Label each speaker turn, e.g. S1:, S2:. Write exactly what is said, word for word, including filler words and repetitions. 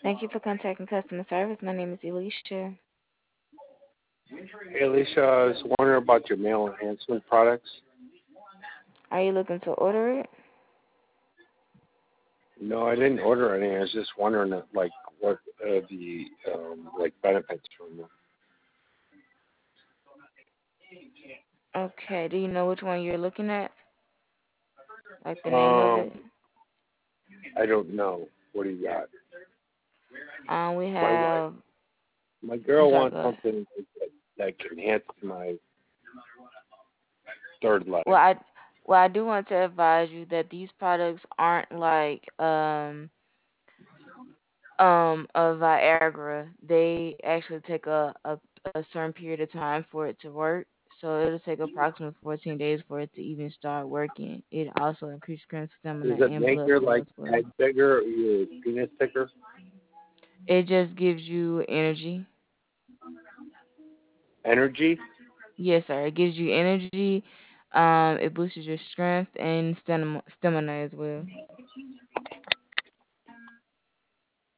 S1: Thank you for contacting customer service. My name is Alicia.
S2: Hey, Alicia, I was wondering about your male enhancement products.
S1: Are you looking to order it?
S2: No, I didn't order any. I was just wondering, uh, like, what uh, the um, like benefits from them.
S1: Okay. Do you know which one you're looking at? Like the name of
S2: Um,
S1: it?
S2: I don't know. What do you got?
S1: Um, we
S2: My wife,
S1: have.
S2: my
S1: I'm
S2: girl
S1: sorry.
S2: wants
S1: Go ahead.
S2: something that, that can enhance my third leg.
S1: Well, I well I do want to advise you that these products aren't like um um a Viagra. They actually take a, a a certain period of time for it to work. So it'll take approximately fourteen days for it to even start working. It also increases strength,
S2: Does
S1: stamina,
S2: it
S1: and
S2: make
S1: blood
S2: your
S1: flow
S2: like
S1: as well.
S2: head bigger or your penis thicker?
S1: It just gives you energy.
S2: Energy?
S1: Yes, sir. It gives you energy. Um, it boosts your strength and stamina, stamina as well.